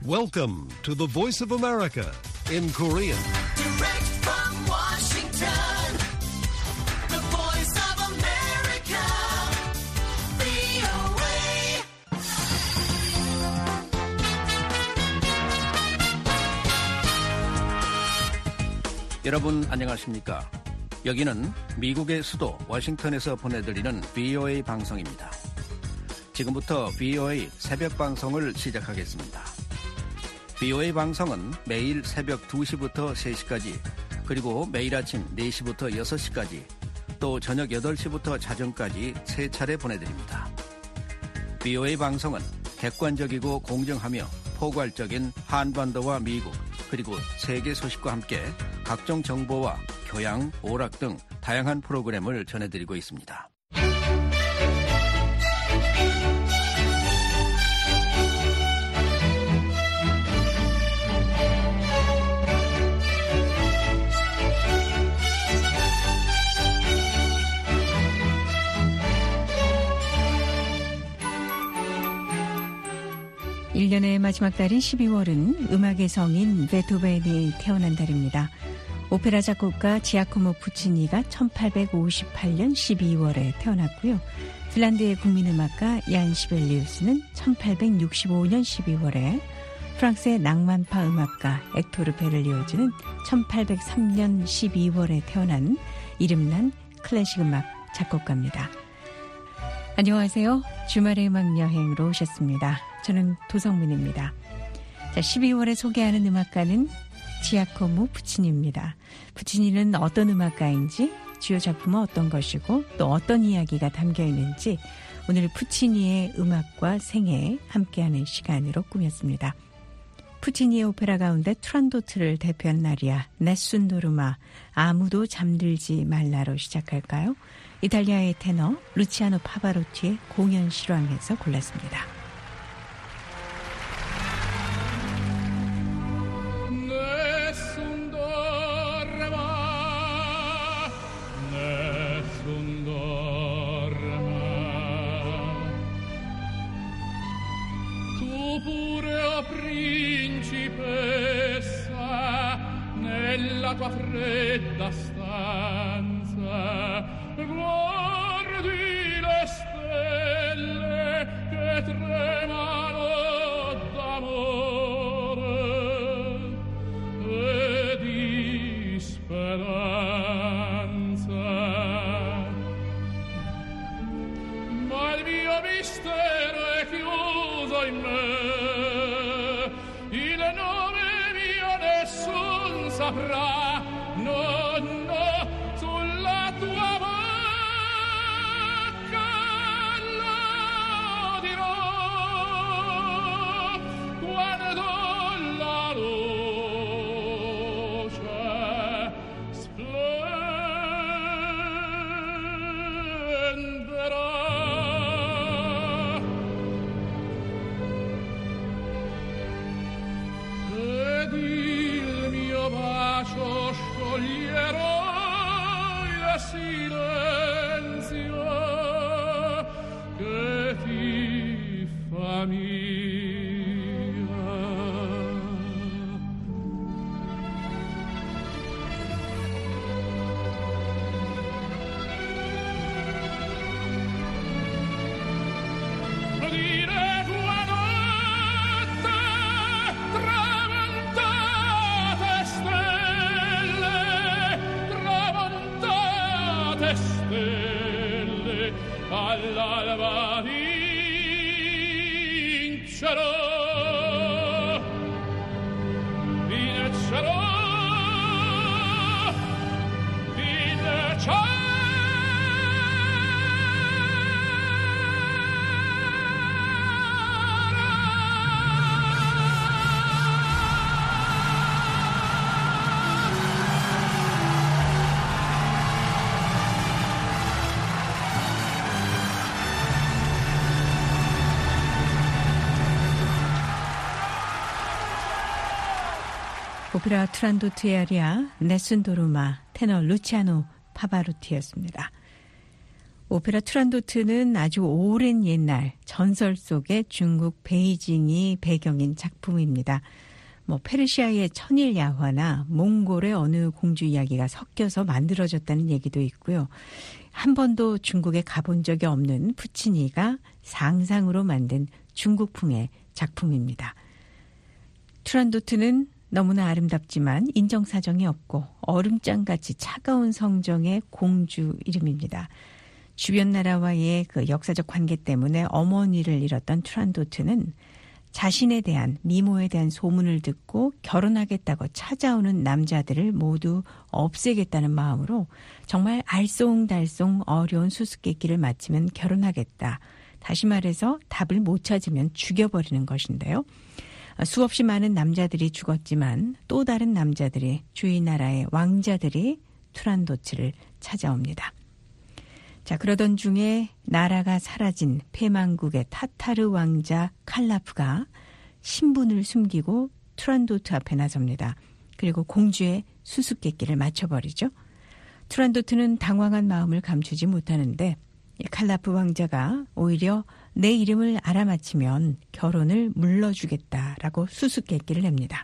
Welcome to the Voice of America in Korean. Direct from Washington, the Voice of America, VOA. 여러분 안녕하십니까? 여기는 미국의 수도 워싱턴에서 보내드리는 VOA 방송입니다. 지금부터 VOA 새벽 방송을 시작하겠습니다. VOA 방송은 매일 새벽 2시부터 3시까지, 그리고 매일 아침 4시부터 6시까지, 또 저녁 8시부터 자정까지 3차례 보내드립니다. VOA 방송은 객관적이고 공정하며 포괄적인 한반도와 미국, 그리고 세계 소식과 함께 각종 정보와 교양, 오락 등 다양한 프로그램을 전해드리고 있습니다. 일년의 마지막 달인 12월은 음악의 성인 베토벤이 태어난 달입니다. 오페라 작곡가 지아코모 푸치니가 1858년 12월에 태어났고요. 핀란드의 국민음악가 얀 시벨리우스는 1865년 12월에, 프랑스의 낭만파 음악가 액토르 베를리오즈는 1803년 12월에 태어난 이름난 클래식 음악 작곡가입니다. 안녕하세요. 주말의 음악 여행으로 오셨습니다. 저는 도성문입니다. 자, 12월에 소개하는 음악가는 지아코모 푸치니입니다. 푸치니는 어떤 음악가인지, 주요 작품은 어떤 것이고, 또 어떤 이야기가 담겨 있는지 오늘 푸치니의 음악과 생애 함께하는 시간으로 꾸몄습니다. 푸치니의 오페라 가운데 투란도트를 대표한 날이야, 네순 도르마, 아무도 잠들지 말라로 시작할까요? 이탈리아의 테너 루치아노 파바로티의 공연 실황에서 골랐습니다. Nella tua fredda stanza guardi le stelle che tremano d'amore e di speranza, ma il mio mistero è chiuso in me, il nome mio nessun saprà, no, no, sulla tua bocca lo dirò, quando la luce splenderà. Ed il mio bacio scioglierò il silenzio che ti fa mia. Dire tua notte tramontate stelle, all'alba vincerò, vincerò, vincerò. 오페라 투란도트의 아리아 네순 도르마, 테너 루치아노 파바로티였습니다. 오페라 투란도트는 아주 오랜 옛날 전설 속의 중국 베이징이 배경인 작품입니다. 페르시아의 천일 야화나 몽골의 어느 공주 이야기가 섞여서 만들어졌다는 얘기도 있고요. 한 번도 중국에 가본 적이 없는 푸치니가 상상으로 만든 중국풍의 작품입니다. 투란도트는 너무나 아름답지만 인정사정이 없고 얼음장같이 차가운 성정의 공주 이름입니다. 주변 나라와의 그 역사적 관계 때문에 어머니를 잃었던 투란도트는 자신에 대한 미모에 대한 소문을 듣고 결혼하겠다고 찾아오는 남자들을 모두 없애겠다는 마음으로 정말 알쏭달쏭 어려운 수수께끼를 마치면 결혼하겠다. 다시 말해서 답을 못 찾으면 죽여버리는 것인데요. 수없이 많은 남자들이 죽었지만 또 다른 남자들이 주위 나라의 왕자들이 투란도트를 찾아옵니다. 자, 그러던 중에 나라가 사라진 패망국의 타타르 왕자 칼라프가 신분을 숨기고 투란도트 앞에 나섭니다. 그리고 공주의 수수께끼를 맞춰버리죠. 투란도트는 당황한 마음을 감추지 못하는데 칼라프 왕자가 오히려 내 이름을 알아맞히면 결혼을 물러주겠다라고 수수께끼를 냅니다.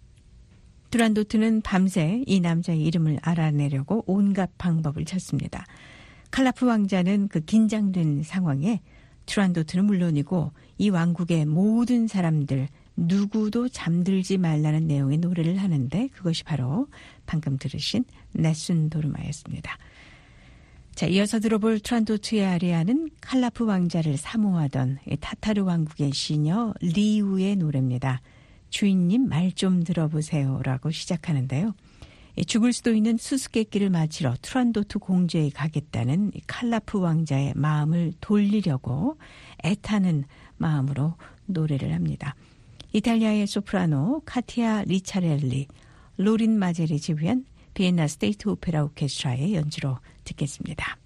투란도트는 밤새 이 남자의 이름을 알아내려고 온갖 방법을 찾습니다. 칼라프 왕자는 그 긴장된 상황에 투란도트는 물론이고 이 왕국의 모든 사람들 누구도 잠들지 말라는 내용의 노래를 하는데 그것이 바로 방금 들으신 네순 도르마였습니다. 자, 이어서 들어볼 투란도트의 아리아는 칼라프 왕자를 사모하던 타타르 왕국의 시녀 리우의 노래입니다. 주인님 말 좀 들어보세요라고 시작하는데요. 죽을 수도 있는 수수께끼를 맞으러 투란도트 공주에 가겠다는 칼라프 왕자의 마음을 돌리려고 애타는 마음으로 노래를 합니다. 이탈리아의 소프라노 카티아 리차렐리, 로린 마젤이 지휘한 비엔나 스테이트 오페라 오케스트라의 연주로 듣겠습니다.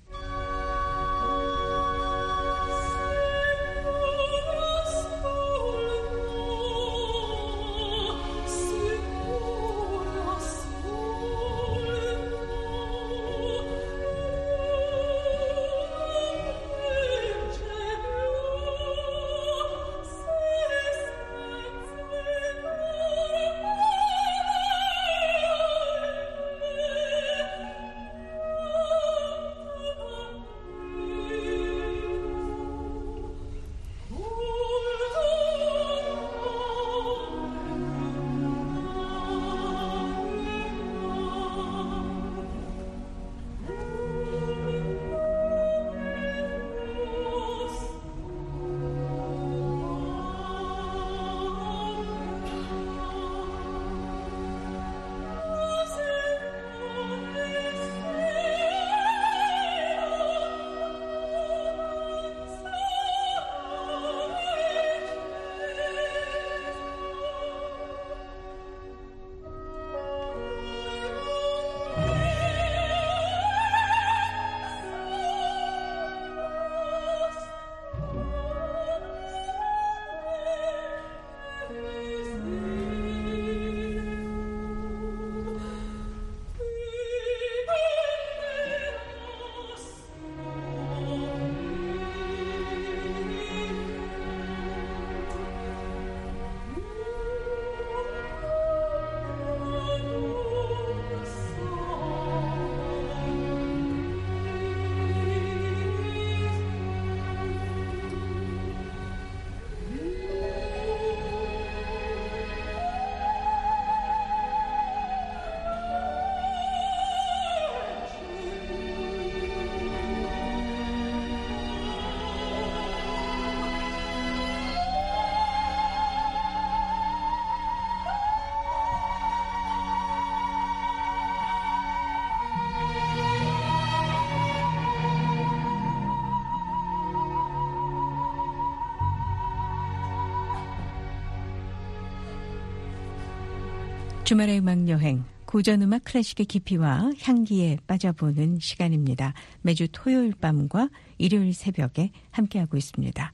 주말의 음악여행, 고전음악 클래식의 깊이와 향기에 빠져보는 시간입니다. 매주 토요일 밤과 일요일 새벽에 함께하고 있습니다.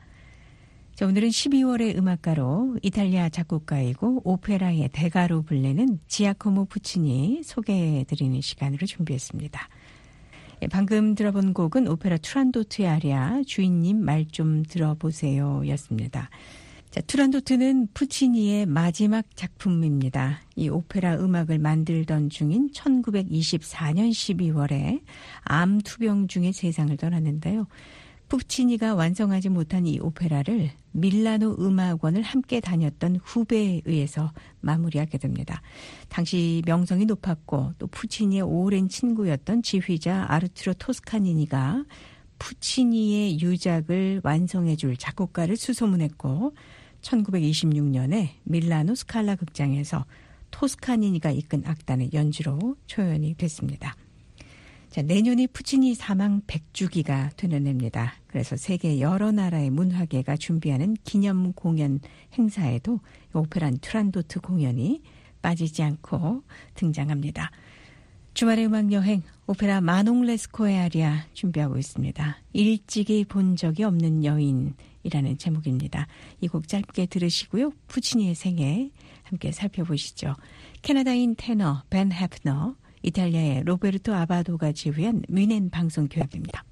자, 오늘은 12월의 음악가로 이탈리아 작곡가이고 오페라의 대가로 불리는 지아코모 푸치니 소개해드리는 시간으로 준비했습니다. 방금 들어본 곡은 오페라 투란도트의 아리아 주인님 말 좀 들어보세요 였습니다. 자, 투란도트는 푸치니의 마지막 작품입니다. 이 오페라 음악을 만들던 중인 1924년 12월에 암 투병 중에 세상을 떠났는데요. 푸치니가 완성하지 못한 이 오페라를 밀라노 음악원을 함께 다녔던 후배에 의해서 마무리하게 됩니다. 당시 명성이 높았고 또 푸치니의 오랜 친구였던 지휘자 아르투로 토스카니니가 푸치니의 유작을 완성해줄 작곡가를 수소문했고 1926년에 밀라노 스칼라 극장에서 토스카니니가 이끈 악단의 연주로 초연이 됐습니다. 자, 내년이 푸치니 사망 100주기가 되는 해입니다. 그래서 세계 여러 나라의 문화계가 준비하는 기념 공연 행사에도 오페라 투란도트 공연이 빠지지 않고 등장합니다. 주말의 음악여행 오페라 마농 레스코의 아리아 준비하고 있습니다. 일찍이 본 적이 없는 여인이라는 제목입니다. 이 곡 짧게 들으시고요. 푸치니의 생애 함께 살펴보시죠. 캐나다인 테너 벤 해프너, 이탈리아의 로베르토 아바도가 지휘한 뮌헨 방송교향입니다.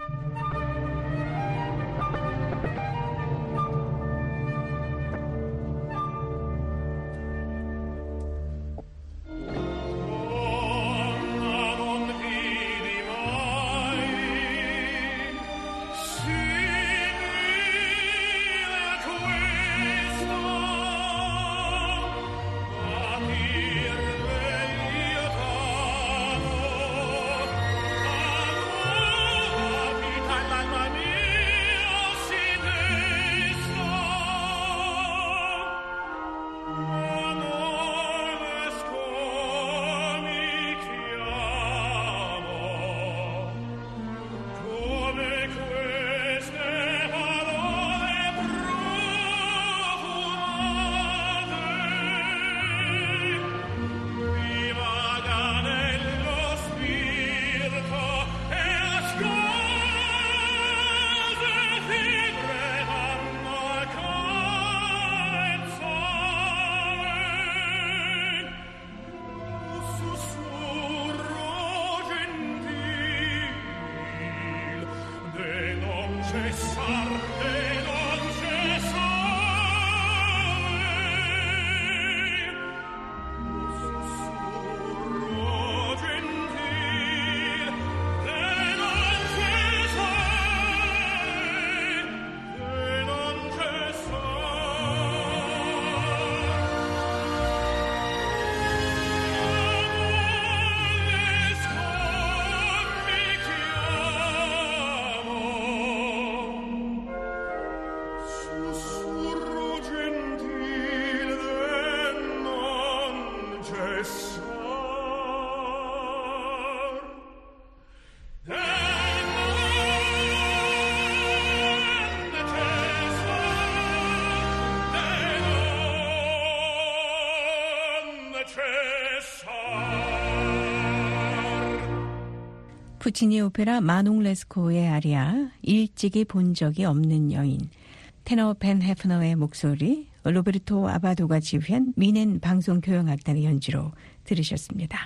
푸치니 오페라 마농 레스코의 아리아, 일찍이 본 적이 없는 여인, 테너 벤 해프너의 목소리, 로베르토 아바도가 지휘한 뮌헨 방송교향악단의 연주로 들으셨습니다.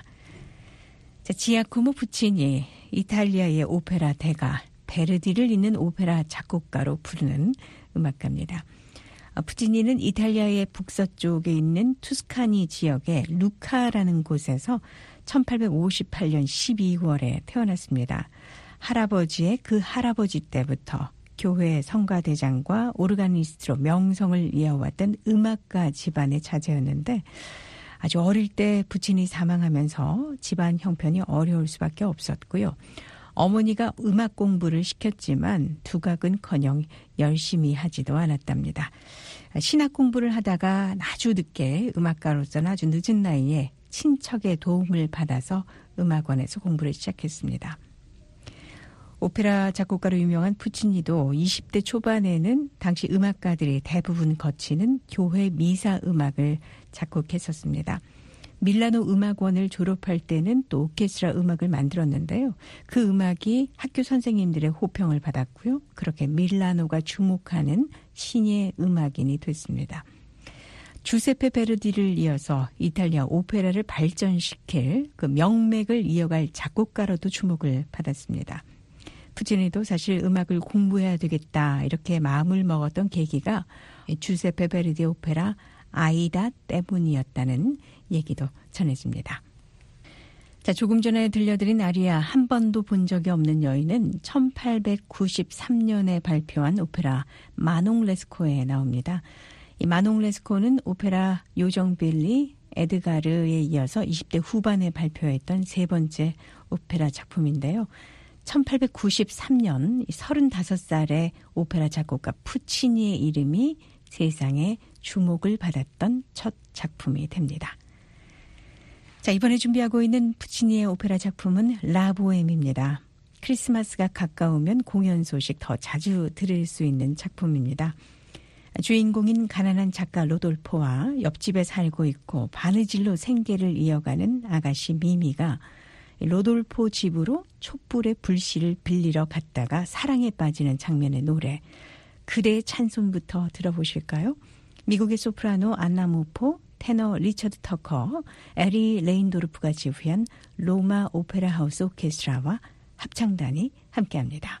자, 지아코모 푸치니, 이탈리아의 오페라 대가, 베르디를 잇는 오페라 작곡가로 부르는 음악가입니다. 푸치니는 이탈리아의 북서쪽에 있는 투스카니 지역의 루카라는 곳에서 1858년 12월에 태어났습니다. 할아버지의 그 할아버지 때부터 교회 성가대장과 오르가니스트로 명성을 이어왔던 음악가 집안의 자제였는데 아주 어릴 때 부친이 사망하면서 집안 형편이 어려울 수밖에 없었고요. 어머니가 음악 공부를 시켰지만 두각은커녕 열심히 하지도 않았답니다. 신학 공부를 하다가 아주 늦게 음악가로서는 아주 늦은 나이에 친척의 도움을 받아서 음악원에서 공부를 시작했습니다. 오페라 작곡가로 유명한 푸치니도 20대 초반에는 당시 음악가들이 대부분 거치는 교회 미사 음악을 작곡했었습니다. 밀라노 음악원을 졸업할 때는 또 오케스트라 음악을 만들었는데요. 그 음악이 학교 선생님들의 호평을 받았고요. 그렇게 밀라노가 주목하는 신예 음악인이 됐습니다. 주세페 베르디를 이어서 이탈리아 오페라를 발전시킬 그 명맥을 이어갈 작곡가로도 주목을 받았습니다. 푸치니도 사실 음악을 공부해야 되겠다 이렇게 마음을 먹었던 계기가 주세페 베르디 오페라 아이다 때문이었다는 얘기도 전해집니다. 자, 조금 전에 들려드린 아리아 한 번도 본 적이 없는 여인은 1893년에 발표한 오페라 마농 레스코에 나옵니다. 이 마농 레스코는 오페라 요정 빌리, 에드가르에 이어서 20대 후반에 발표했던 세 번째 오페라 작품인데요. 1893년 35살의 오페라 작곡가 푸치니의 이름이 세상에 주목을 받았던 첫 작품이 됩니다. 자, 이번에 준비하고 있는 푸치니의 오페라 작품은 라보엠입니다. 크리스마스가 가까우면 공연 소식 더 자주 들을 수 있는 작품입니다. 주인공인 가난한 작가 로돌포와 옆집에 살고 있고 바느질로 생계를 이어가는 아가씨 미미가 로돌포 집으로 촛불의 불씨를 빌리러 갔다가 사랑에 빠지는 장면의 노래 그대의 찬송부터 들어보실까요? 미국의 소프라노 안나 모포, 테너 리처드 터커, 에리 레인도르프가 지휘한 로마 오페라 하우스 오케스트라와 합창단이 함께합니다.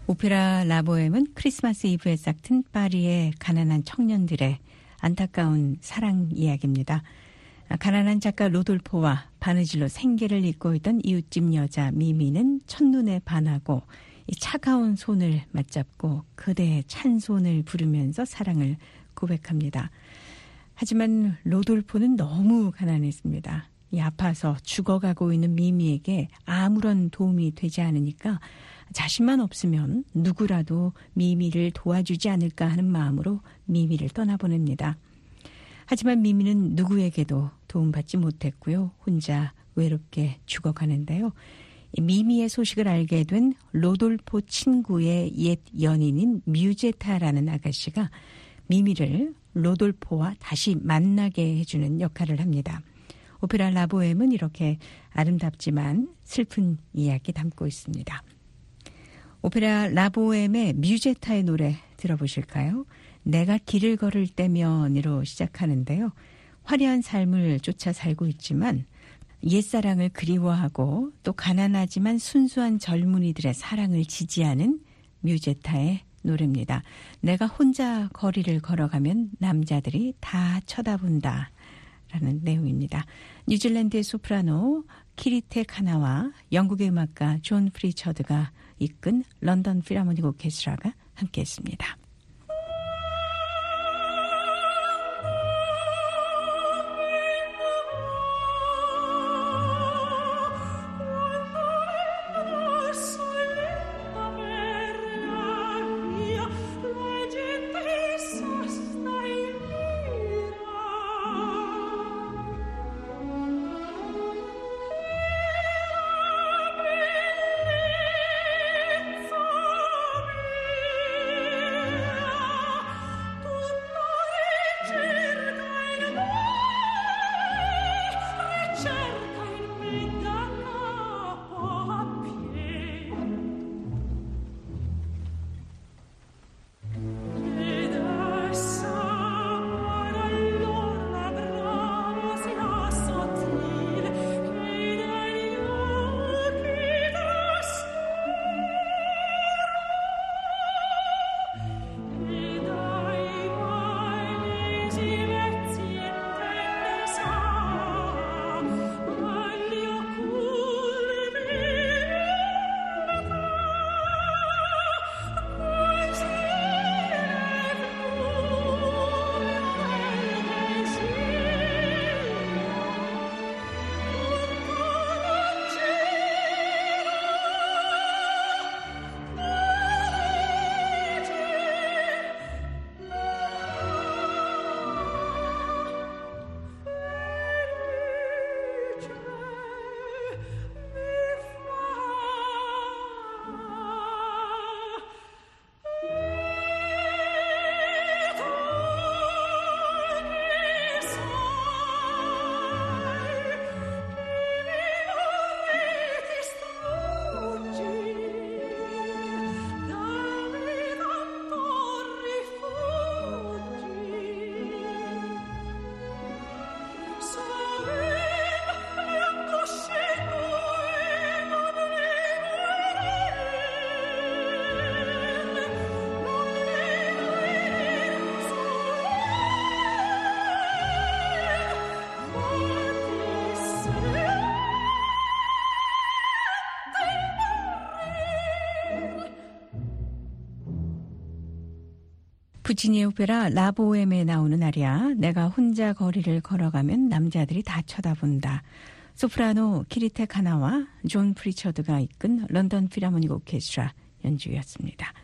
오페라 라보엠은 크리스마스 이브에 싹튼 파리의 가난한 청년들의 안타까운 사랑 이야기입니다. 가난한 작가 로돌포와 바느질로 생계를 잇고 있던 이웃집 여자 미미는 첫눈에 반하고 이 차가운 손을 맞잡고 그대의 찬 손을 부르면서 사랑을 고백합니다. 하지만 로돌포는 너무 가난했습니다. 이 아파서 죽어가고 있는 미미에게 아무런 도움이 되지 않으니까 자신만 없으면 누구라도 미미를 도와주지 않을까 하는 마음으로 미미를 떠나보냅니다. 하지만 미미는 누구에게도 도움받지 못했고요. 혼자 외롭게 죽어가는데요. 미미의 소식을 알게 된 로돌포 친구의 옛 연인인 뮤제타라는 아가씨가 미미를 로돌포와 다시 만나게 해주는 역할을 합니다. 오페라 라보엠은 이렇게 아름답지만 슬픈 이야기 담고 있습니다. 오페라 라보엠의 뮤제타의 노래 들어보실까요? 내가 길을 걸을 때면으로 시작하는데요. 화려한 삶을 쫓아 살고 있지만 옛사랑을 그리워하고 또 가난하지만 순수한 젊은이들의 사랑을 지지하는 뮤제타의 노래입니다. 내가 혼자 거리를 걸어가면 남자들이 다 쳐다본다 라는 내용입니다. 뉴질랜드의 소프라노 키리테 카나와 영국의 음악가 존 프리처드가 이끈 런던 필하모닉 오케스트라가 함께했습니다. 푸치니의 오페라 라보엠에 나오는 아리아 내가 혼자 거리를 걸어가면 남자들이 다 쳐다본다. 소프라노 키리테 카나와 존 프리처드가 이끈 런던 필하모닉 오케스트라 연주였습니다.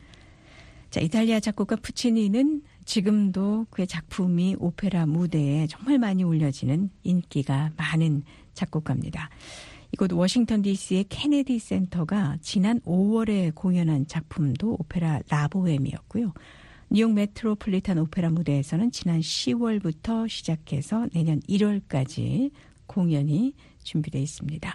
자, 이탈리아 작곡가 푸치니는 지금도 그의 작품이 오페라 무대에 정말 많이 올려지는 인기가 많은 작곡가입니다. 이곳 워싱턴 DC의 케네디 센터가 지난 5월에 공연한 작품도 오페라 라보엠이었고요. 뉴욕 메트로폴리탄 오페라 무대에서는 지난 10월부터 시작해서 내년 1월까지 공연이 준비되어 있습니다.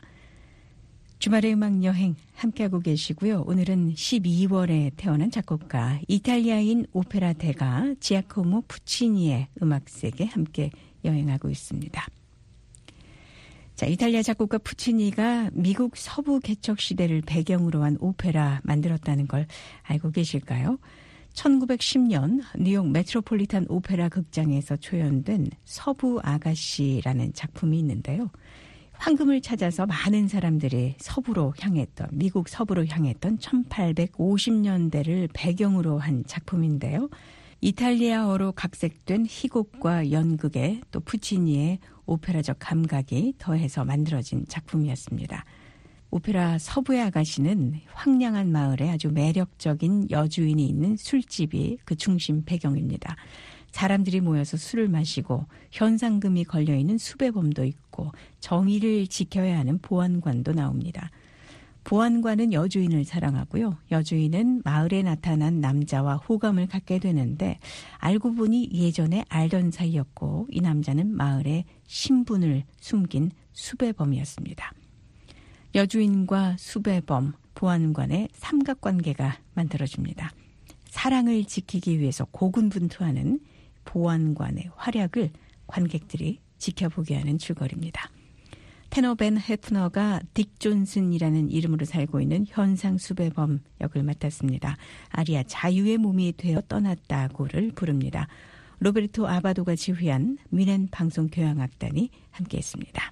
주말의 음악 여행 함께하고 계시고요. 오늘은 12월에 태어난 작곡가 이탈리아인 오페라 대가 지아코모 푸치니의 음악 세계 함께 여행하고 있습니다. 자, 이탈리아 작곡가 푸치니가 미국 서부 개척 시대를 배경으로 한 오페라 만들었다는 걸 알고 계실까요? 1910년 뉴욕 메트로폴리탄 오페라 극장에서 초연된 서부 아가씨라는 작품이 있는데요. 황금을 찾아서 많은 사람들이 미국 서부로 향했던 1850년대를 배경으로 한 작품인데요. 이탈리아어로 각색된 희곡과 연극에 또 푸치니의 오페라적 감각이 더해서 만들어진 작품이었습니다. 오페라 서부의 아가씨는 황량한 마을에 아주 매력적인 여주인이 있는 술집이 그 중심 배경입니다. 사람들이 모여서 술을 마시고 현상금이 걸려있는 수배범도 있고 정의를 지켜야 하는 보안관도 나옵니다. 보안관은 여주인을 사랑하고요. 여주인은 마을에 나타난 남자와 호감을 갖게 되는데 알고 보니 예전에 알던 사이였고 이 남자는 마을의 신분을 숨긴 수배범이었습니다. 여주인과 수배범, 보안관의 삼각관계가 만들어집니다. 사랑을 지키기 위해서 고군분투하는 보안관의 활약을 관객들이 지켜보게 하는 줄거리입니다. 테너 벤 해프너가 딕 존슨이라는 이름으로 살고 있는 현상 수배범 역을 맡았습니다. 아리아 자유의 몸이 되어 떠났다고를 부릅니다. 로베르토 아바도가 지휘한 뮌헨 방송교향악단이 함께했습니다.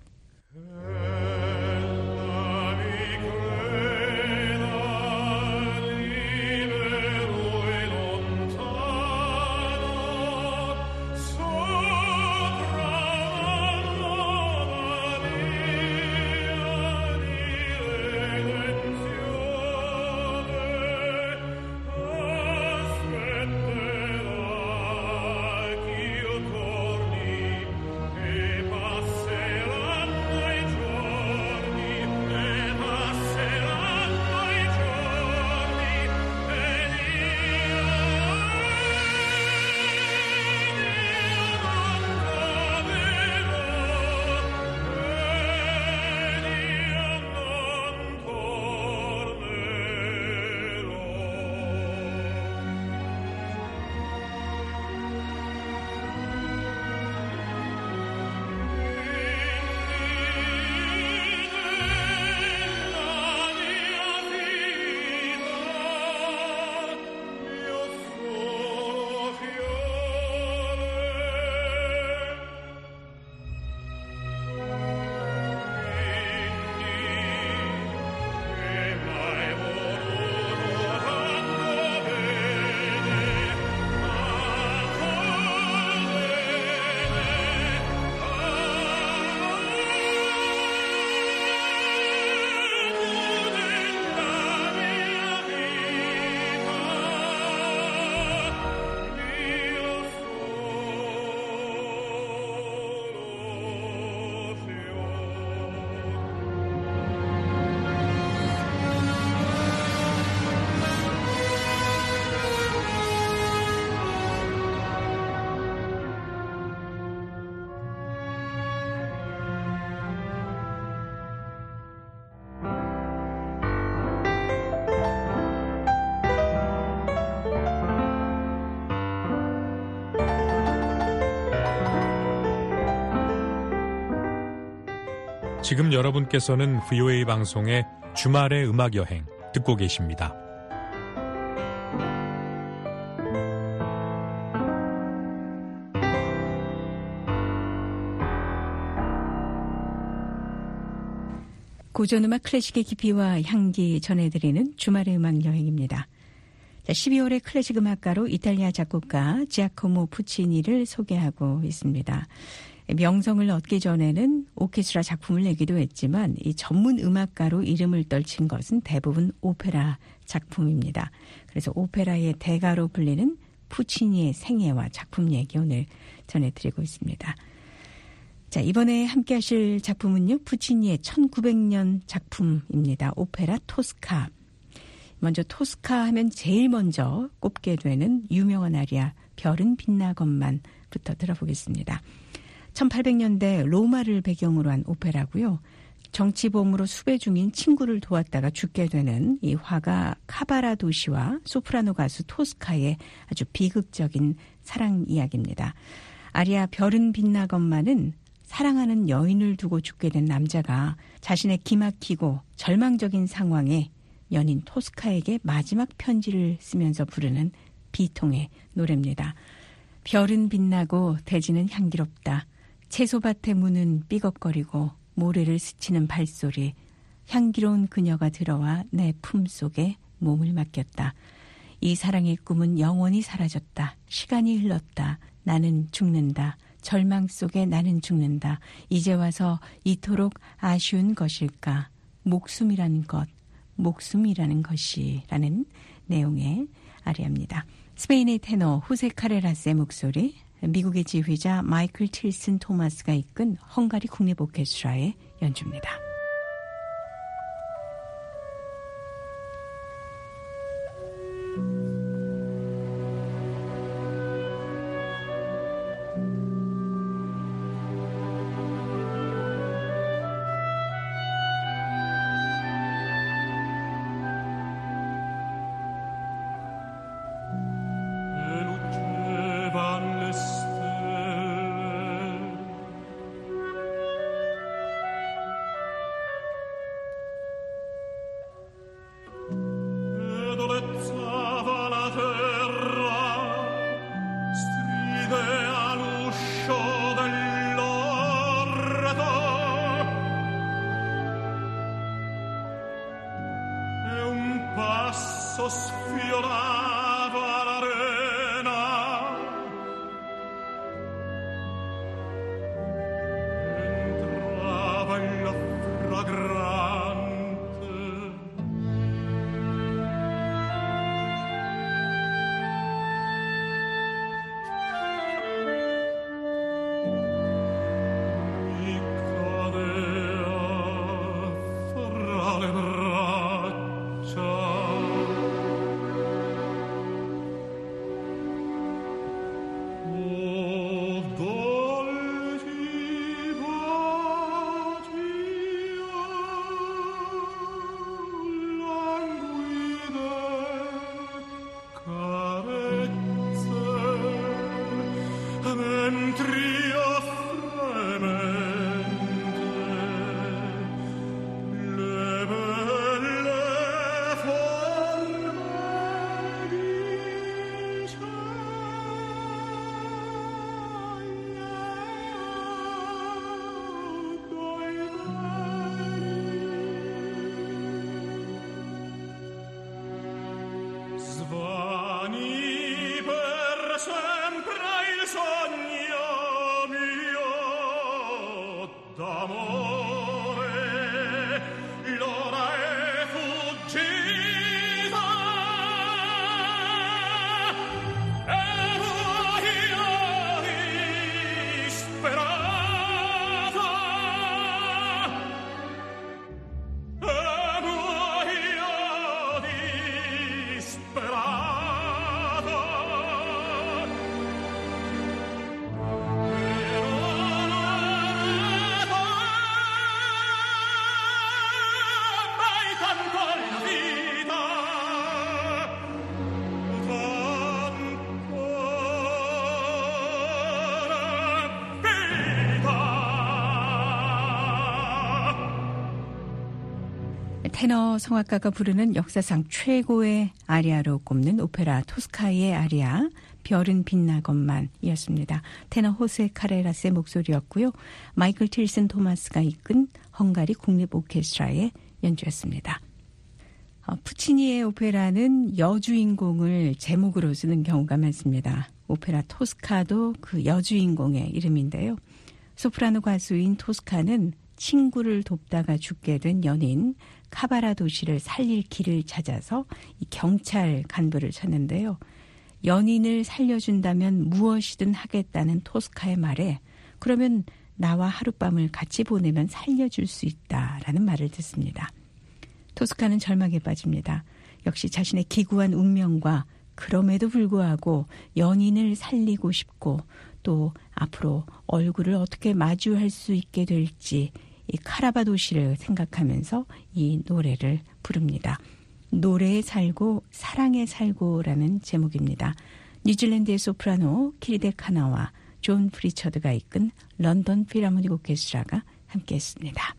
지금 여러분께서는 VOA 방송의 주말의 음악여행 듣고 계십니다. 고전음악 클래식의 깊이와 향기 전해드리는 주말의 음악여행입니다. 12월의 클래식 음악가로 이탈리아 작곡가 지아코모 푸치니를 소개하고 있습니다. 명성을 얻기 전에는 오케스트라 작품을 내기도 했지만 이 전문 음악가로 이름을 떨친 것은 대부분 오페라 작품입니다. 그래서 오페라의 대가로 불리는 푸치니의 생애와 작품 얘기 오늘 전해드리고 있습니다. 자, 이번에 함께 하실 작품은요, 푸치니의 1900년 작품입니다. 오페라 토스카. 먼저 토스카 하면 제일 먼저 꼽게 되는 유명한 아리아 별은 빛나건만부터 들어보겠습니다. 1800년대 로마를 배경으로 한 오페라고요. 정치범으로 수배 중인 친구를 도왔다가 죽게 되는 이 화가 카바라도시와 소프라노 가수 토스카의 아주 비극적인 사랑 이야기입니다. 아리아 별은 빛나건만은 사랑하는 여인을 두고 죽게 된 남자가 자신의 기막히고 절망적인 상황에 연인 토스카에게 마지막 편지를 쓰면서 부르는 비통의 노래입니다. 별은 빛나고 대지는 향기롭다. 채소밭의 문은 삐걱거리고 모래를 스치는 발소리. 향기로운 그녀가 들어와 내 품속에 몸을 맡겼다. 이 사랑의 꿈은 영원히 사라졌다. 시간이 흘렀다. 나는 죽는다. 절망 속에 나는 죽는다. 이제 와서 이토록 아쉬운 것일까. 목숨이라는 것, 목숨이라는 것이 라는 내용의 아리아입니다. 스페인의 테너 호세 카레라스의 목소리, 미국의 지휘자 마이클 틸슨 토마스가 이끈 헝가리 국립 오케스트라의 연주입니다. Sfiorava l'arena, entrava la fragrante, mi cadea fra le braccia. Svani per sempre il sogno mio d'amore, l'ora è fuggita e io disperata, 테너 성악가가 부르는 역사상 최고의 아리아로 꼽는 오페라 토스카이의 아리아 별은 빛나건만이었습니다. 테너 호세 카레라스의 목소리였고요. 마이클 틸슨 토마스가 이끈 헝가리 국립 오케스트라의 연주였습니다. 푸치니의 오페라는 여주인공을 제목으로 쓰는 경우가 많습니다. 오페라 토스카도 그 여주인공의 이름인데요. 소프라노 가수인 토스카는 친구를 돕다가 죽게 된 연인 카바라도 씨를 살릴 길을 찾아서 이 경찰 간부를 찾는데요. 연인을 살려준다면 무엇이든 하겠다는 토스카의 말에 그러면 나와 하룻밤을 같이 보내면 살려줄 수 있다라는 말을 듣습니다. 토스카는 절망에 빠집니다. 역시 자신의 기구한 운명과 그럼에도 불구하고 연인을 살리고 싶고 또 앞으로 얼굴을 어떻게 마주할 수 있게 될지 이 카라바도 씨를 생각하면서 이 노래를 부릅니다. 노래에 살고 사랑에 살고라는 제목입니다. 뉴질랜드의 소프라노 키리데 카나와 존 프리처드가 이끈 런던 필하모닉 오케스트라가 함께했습니다.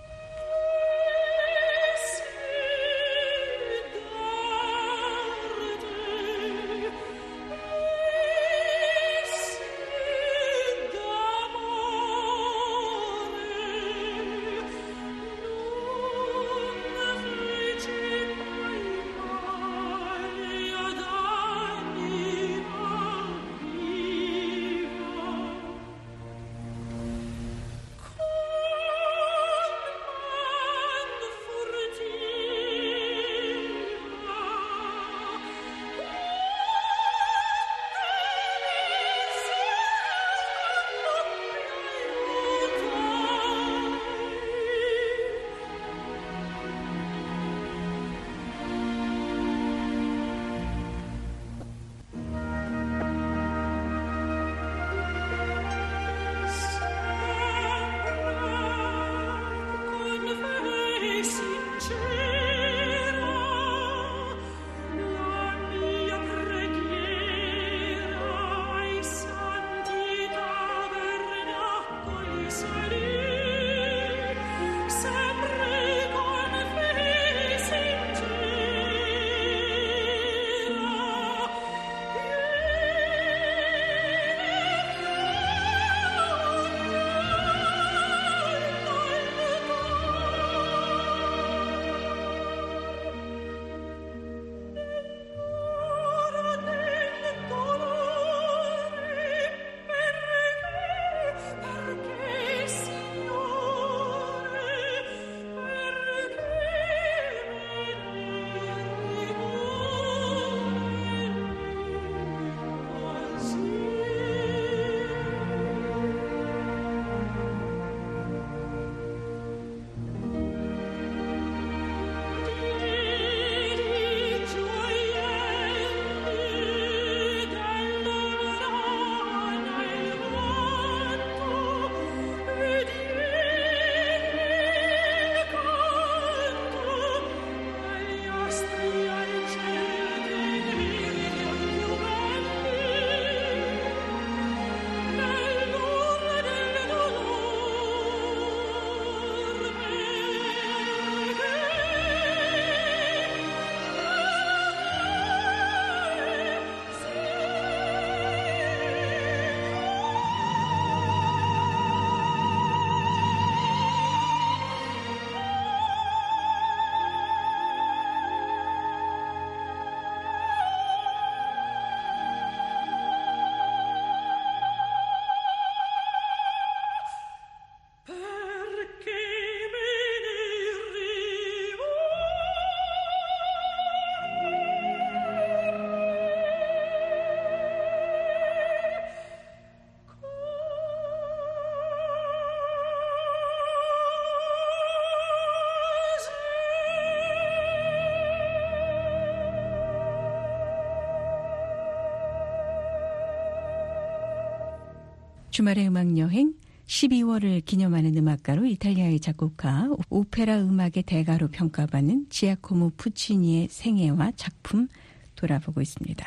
주말의 음악여행 12월을 기념하는 음악가로 이탈리아의 작곡가, 오페라 음악의 대가로 평가받는 지아코모 푸치니의 생애와 작품 돌아보고 있습니다.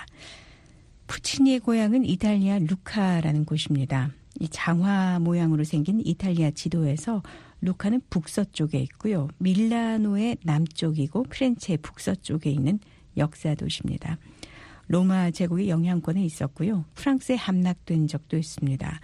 푸치니의 고향은 이탈리아 루카라는 곳입니다. 이 장화 모양으로 생긴 이탈리아 지도에서 루카는 북서쪽에 있고요. 밀라노의 남쪽이고 피렌체의 북서쪽에 있는 역사 도시입니다. 로마 제국의 영향권에 있었고요. 프랑스에 함락된 적도 있습니다.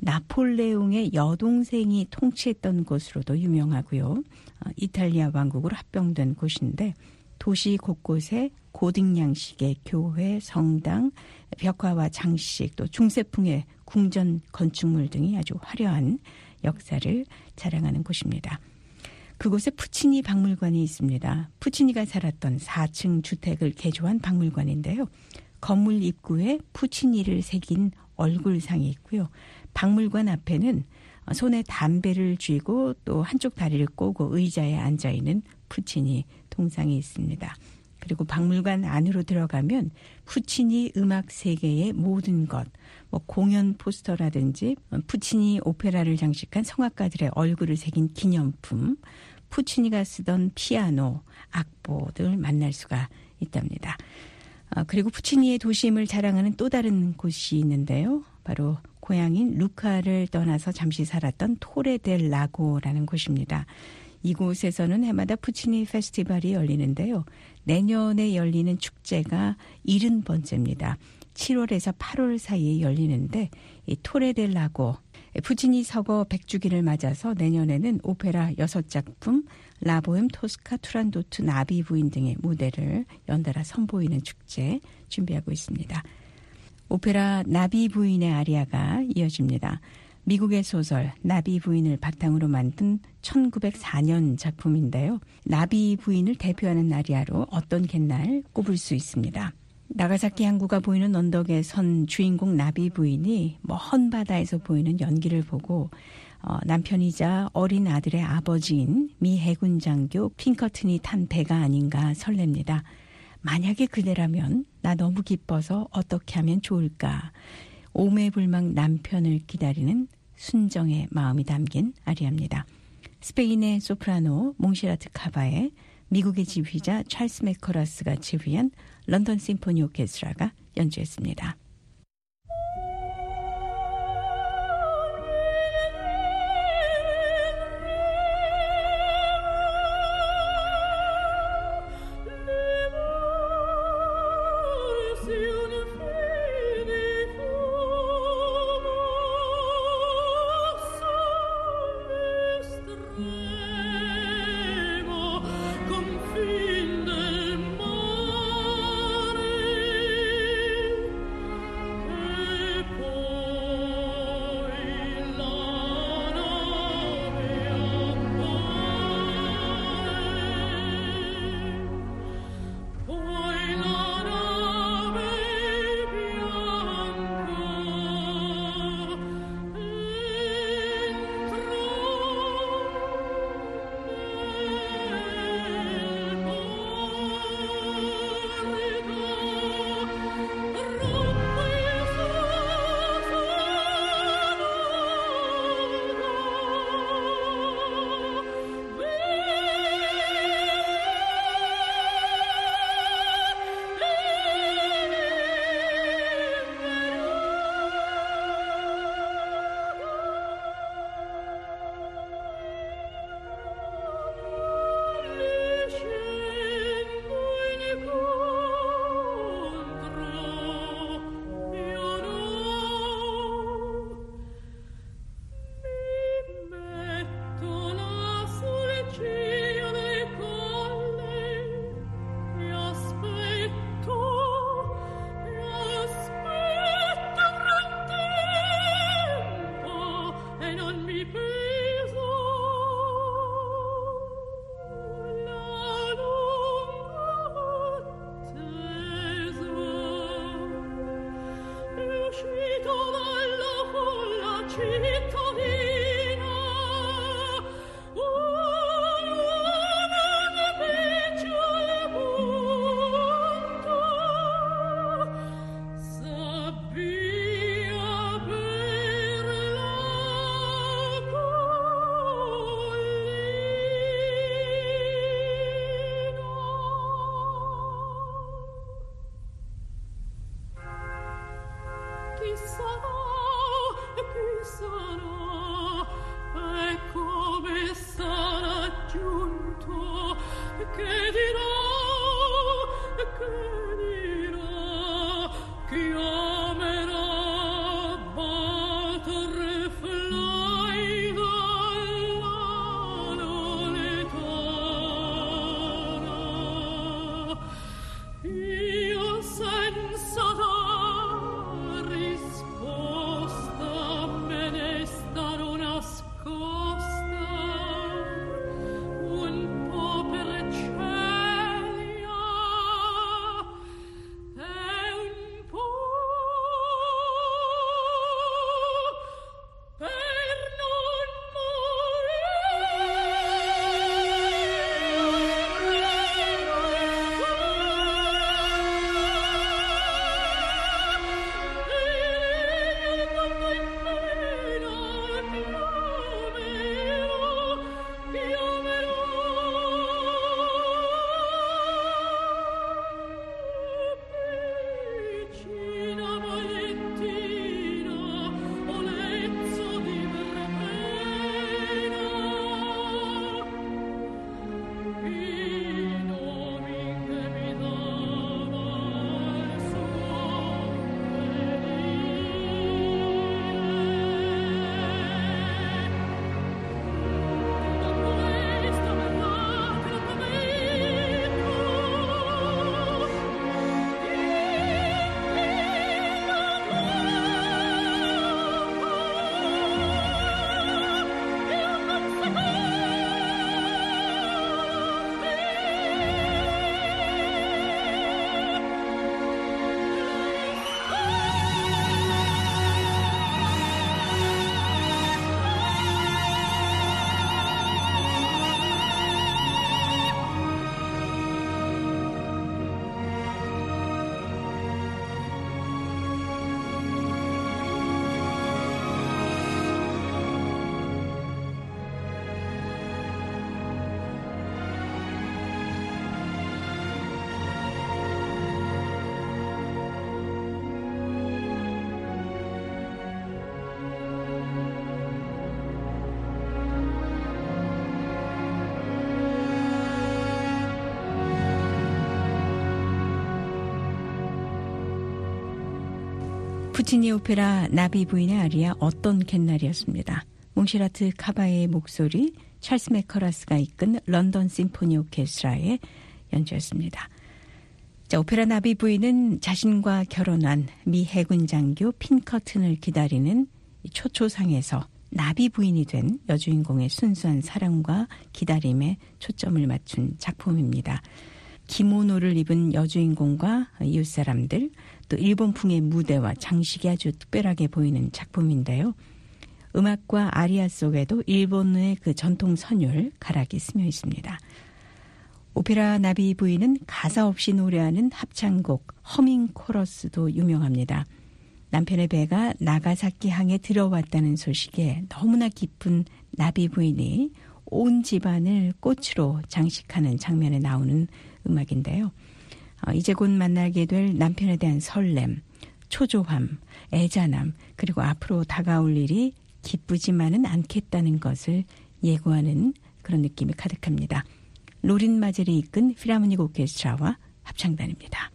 나폴레옹의 여동생이 통치했던 곳으로도 유명하고요. 이탈리아 왕국으로 합병된 곳인데 도시 곳곳에 고딕 양식의 교회, 성당, 벽화와 장식, 또 중세풍의 궁전 건축물 등이 아주 화려한 역사를 자랑하는 곳입니다. 그곳에 푸치니 박물관이 있습니다. 푸치니가 살았던 4층 주택을 개조한 박물관인데요. 건물 입구에 푸치니를 새긴 얼굴상이 있고요. 박물관 앞에는 손에 담배를 쥐고 또 한쪽 다리를 꼬고 의자에 앉아있는 푸치니 동상이 있습니다. 그리고 박물관 안으로 들어가면 푸치니 음악 세계의 모든 것, 공연 포스터라든지 푸치니 오페라를 장식한 성악가들의 얼굴을 새긴 기념품, 푸치니가 쓰던 피아노, 악보 등을 만날 수가 있답니다. 그리고 푸치니의 도심을 자랑하는 또 다른 곳이 있는데요. 바로 고향인 루카를 떠나서 잠시 살았던 토레 델 라고라는 곳입니다. 이곳에서는 해마다 푸치니 페스티벌이 열리는데요. 내년에 열리는 축제가 70번째입니다. 7월에서 8월 사이에 열리는데 이 토레 델 라고 푸치니 서거 100주기를 맞아서 내년에는 오페라 6작품, 라보엠, 토스카, 투란도트, 나비 부인 등의 무대를 연달아 선보이는 축제 준비하고 있습니다. 오페라 나비 부인의 아리아가 이어집니다. 미국의 소설 나비 부인을 바탕으로 만든 1904년 작품인데요. 나비 부인을 대표하는 아리아로 어떤 갯날 꼽을 수 있습니다. 나가사키 항구가 보이는 언덕에 선 주인공 나비 부인이 먼 바다에서 보이는 연기를 보고 남편이자 어린 아들의 아버지인 미 해군 장교 핑커튼이 탄 배가 아닌가 설렙니다. 만약에 그대라면 나 너무 기뻐서 어떻게 하면 좋을까. 오매불망 남편을 기다리는 순정의 마음이 담긴 아리아입니다. 스페인의 소프라노 몽시라트 카바에 미국의 지휘자 찰스 맥커러스가 지휘한 런던 심포니 오케스트라가 연주했습니다. 푸치니 오페라 나비 부인의 아리아 어떤 갯날이었습니다. 몽시라트 카바의 목소리, 찰스 메커라스가 이끈 런던 심포니 오케스트라의 연주였습니다. 자, 오페라 나비 부인은 자신과 결혼한 미 해군 장교 핀커튼을 기다리는 초초상에서 나비 부인이 된 여주인공의 순수한 사랑과 기다림에 초점을 맞춘 작품입니다. 기모노를 입은 여주인공과 이웃사람들, 또 일본풍의 무대와 장식이 아주 특별하게 보이는 작품인데요. 음악과 아리아 속에도 일본의 그 전통 선율, 가락이 스며 있습니다. 오페라 나비 부인은 가사 없이 노래하는 합창곡 허밍 코러스도 유명합니다. 남편의 배가 나가사키 항에 들어왔다는 소식에 너무나 기쁜 나비 부인이 온 집안을 꽃으로 장식하는 장면에 나오는 음악인데요. 이제 곧 만나게 될 남편에 대한 설렘, 초조함, 애잔함, 그리고 앞으로 다가올 일이 기쁘지만은 않겠다는 것을 예고하는 그런 느낌이 가득합니다. 로린 마젤이 이끈 필하모닉 오케스트라와 합창단입니다.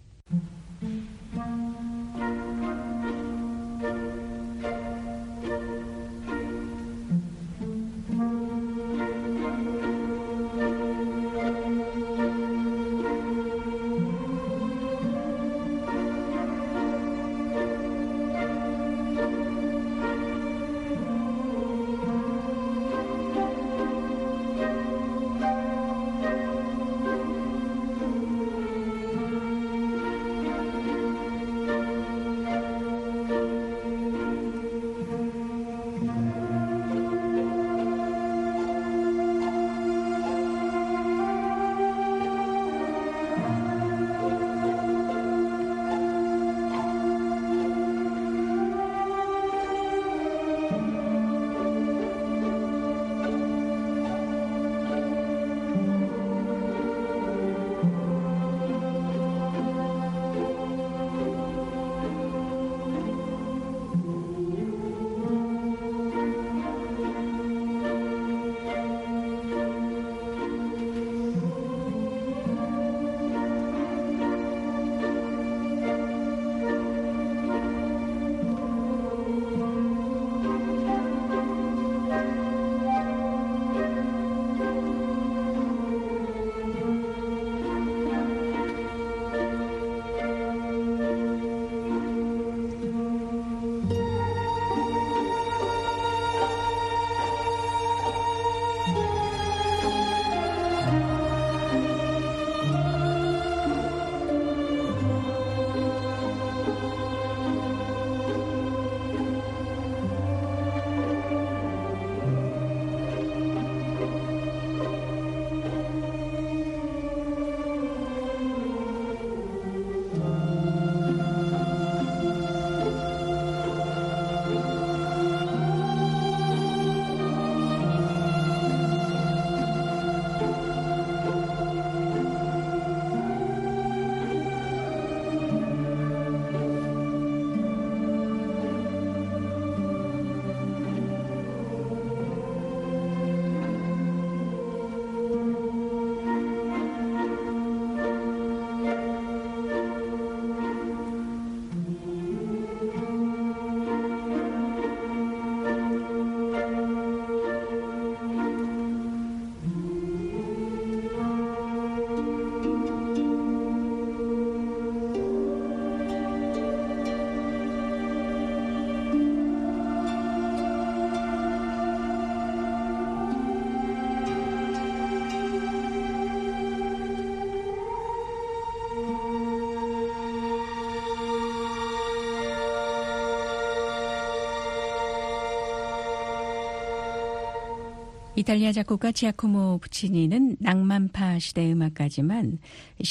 이탈리아 작곡가 지아코모 부치니는 낭만파 시대 음악가지만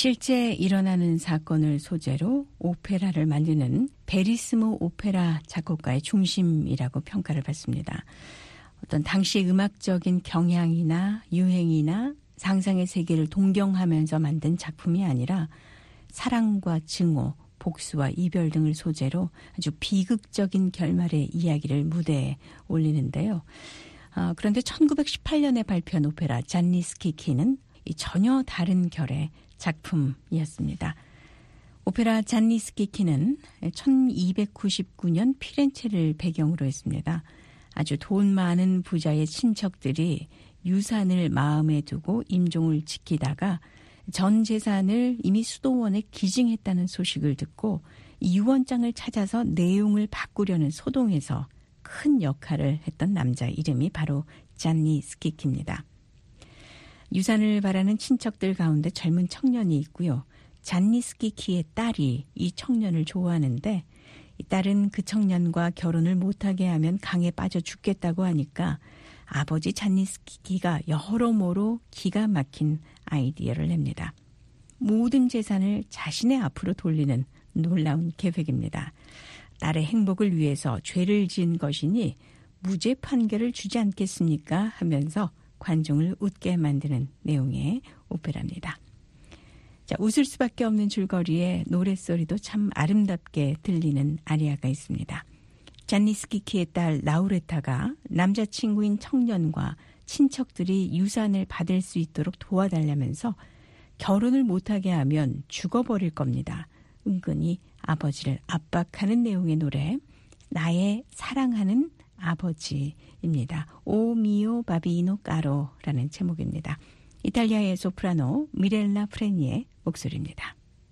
실제 일어나는 사건을 소재로 오페라를 만드는 베리스모 오페라 작곡가의 중심이라고 평가를 받습니다. 어떤 당시 음악적인 경향이나 유행이나 상상의 세계를 동경하면서 만든 작품이 아니라 사랑과 증오, 복수와 이별 등을 소재로 아주 비극적인 결말의 이야기를 무대에 올리는데요. 그런데 1918년에 발표한 오페라 잔니 스키키는 전혀 다른 결의 작품이었습니다. 오페라 잔니 스키키는 1299년 피렌체를 배경으로 했습니다. 아주 돈 많은 부자의 친척들이 유산을 마음에 두고 임종을 지키다가 전 재산을 이미 수도원에 기증했다는 소식을 듣고 이 유언장을 찾아서 내용을 바꾸려는 소동에서 큰 역할을 했던 남자 이름이 바로 잔니 스키키입니다. 유산을 바라는 친척들 가운데 젊은 청년이 있고요. 잔니 스키키의 딸이 이 청년을 좋아하는데 이 딸은 그 청년과 결혼을 못하게 하면 강에 빠져 죽겠다고 하니까 아버지 잔니 스키키가 여러모로 기가 막힌 아이디어를 냅니다. 모든 재산을 자신의 앞으로 돌리는 놀라운 계획입니다. 딸의 행복을 위해서 죄를 지은 것이니 무죄 판결을 주지 않겠습니까? 하면서 관중을 웃게 만드는 내용의 오페라입니다. 자, 웃을 수밖에 없는 줄거리에 노랫소리도 참 아름답게 들리는 아리아가 있습니다. 잔니 스키키의 딸 라우레타가 남자친구인 청년과 친척들이 유산을 받을 수 있도록 도와달라면서 결혼을 못하게 하면 죽어버릴 겁니다. 은근히 아버지를 압박하는 내용의 노래 나의 사랑하는 아버지입니다. 오 미오 바비노 까로라는 제목입니다. 이탈리아의 소프라노 미렐라 프레니의 목소리입니다.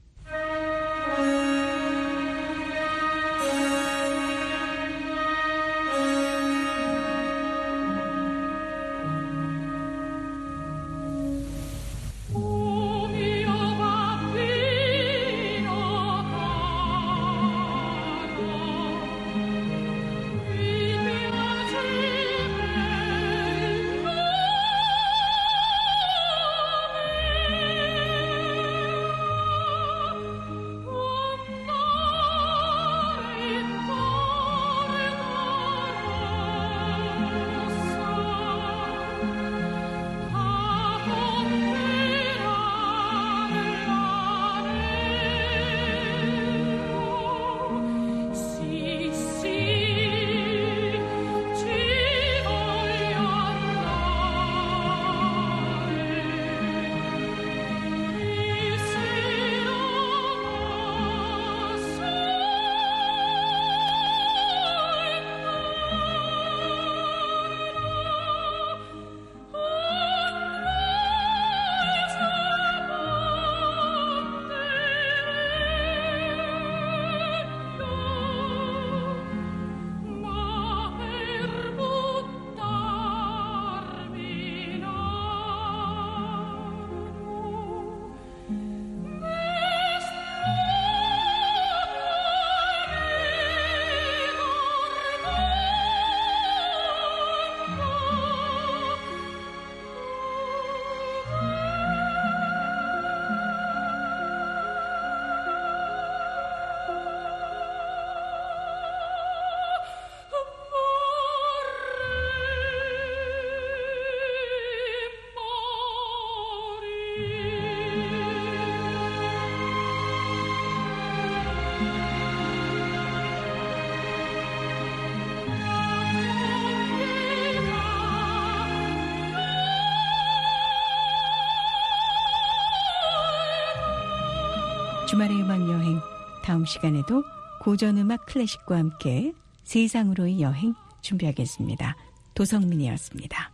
주말의 음악여행, 다음 시간에도 고전음악 클래식과 함께 세상으로의 여행 준비하겠습니다. 도성민이었습니다.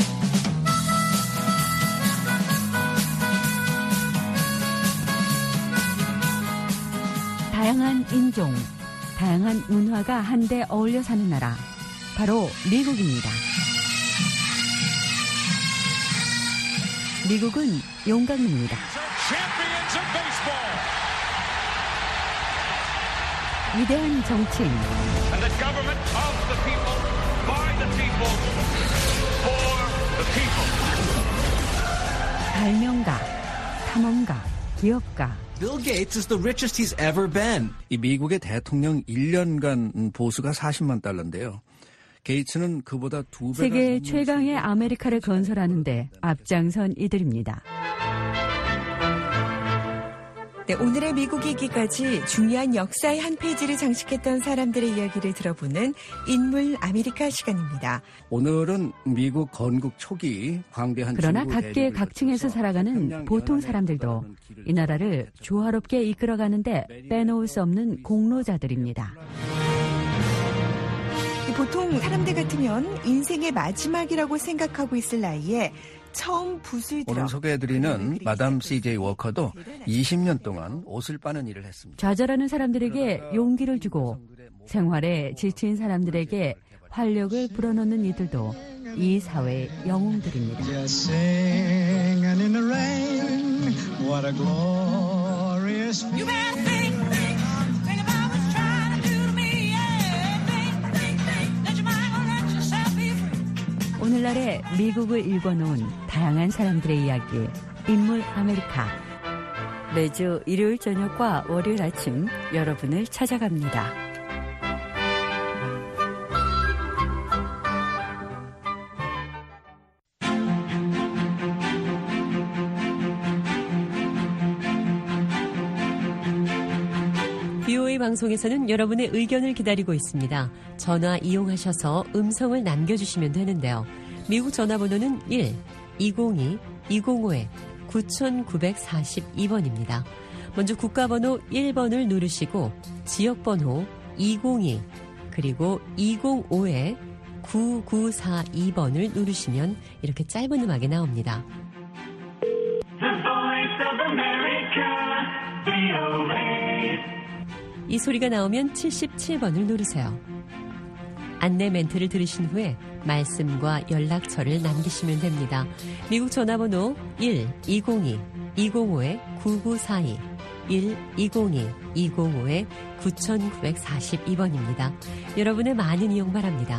다양한 인종, 다양한 문화가 한데 어울려 사는 나라, 바로 미국입니다. 미국은 용광로입니다. 위대한 정치인, 발명가, 탐험가, 기업가. Bill Gates is the richest he's ever been. 이 미국의 대통령 1년간 보수가 40만 달러인데요. 게이츠는 그보다 2배가 세계 최강의 아메리카를 건설하는 데 앞장선 이들입니다. 네, 오늘의 미국 얘기까지 중요한 역사의 한 페이지를 장식했던 사람들의 이야기를 들어보는 인물 아메리카 시간입니다. 오늘은 미국 건국 초기 광대한 그러나 중부 각계 대륙을 각층에서 거쳐서 살아가는 평양 보통 연안에 사람들도 도달하는 길을 이 나라를 조화롭게 이끌어가는데 빼놓을 수 없는 공로자들입니다. 보통 사람들 같으면 인생의 마지막이라고 생각하고 있을 나이에 처음 붓을 들어 오늘 소개해드리는 마담 CJ 워커도 20년 동안 옷을 빠는 일을 했습니다. 좌절하는 사람들에게 용기를 주고 생활에 지친 사람들에게 활력을 불어넣는 이들도 이 사회의 영웅들입니다. Just sing and in the rain, what a glorious feeling. You better think about what you're trying to do to me, yeah. Think, let your mind go, let yourself be free. 오늘날의 미국을 읽어놓은 다양한 사람들의 이야기, 인물 아메리카. 매주 일요일 저녁과 월요일 아침 여러분을 찾아갑니다. VOA 방송에서는 여러분의 의견을 기다리고 있습니다. 전화 이용하셔서 음성을 남겨주시면 되는데요. 미국 전화번호는 1-202-205-9942번입니다. 먼저 국가번호 1번을 누르시고 지역번호 202 그리고 205-9942번을 누르시면 이렇게 짧은 음악이 나옵니다. 이 소리가 나오면 77번을 누르세요. 안내 멘트를 들으신 후에 말씀과 연락처를 남기시면 됩니다. 미국 전화번호 1-202-205-9942 1-202-205-9942번입니다. 여러분의 많은 이용 바랍니다.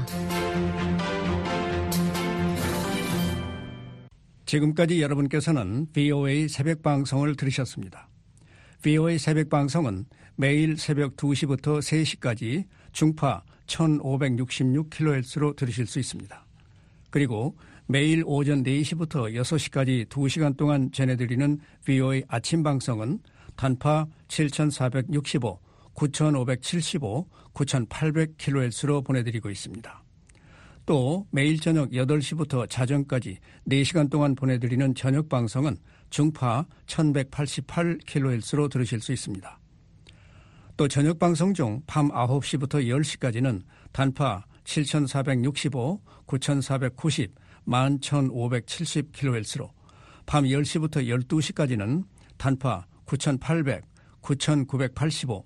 지금까지 여러분께서는 VOA 새벽방송을 들으셨습니다. VOA 새벽방송은 매일 새벽 2시부터 3시까지 중파 1566kHz로 들으실 수 있습니다. 그리고 매일 오전 4시부터 6시까지 2시간 동안 전해드리는 VOA 아침방송은 단파 7465, 9575, 9800kHz로 보내드리고 있습니다. 또 매일 저녁 8시부터 자정까지 4시간 동안 보내드리는 저녁방송은 중파 1188kHz로 들으실 수 있습니다. 또 저녁방송 중 밤 9시부터 10시까지는 단파 7465, 9490, 11570kHz로 밤 10시부터 12시까지는 단파 9800, 9985,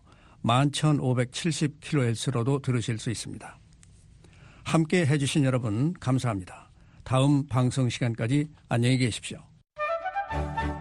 11570kHz로도 들으실 수 있습니다. 함께 해주신 여러분 감사합니다. 다음 방송 시간까지 안녕히 계십시오.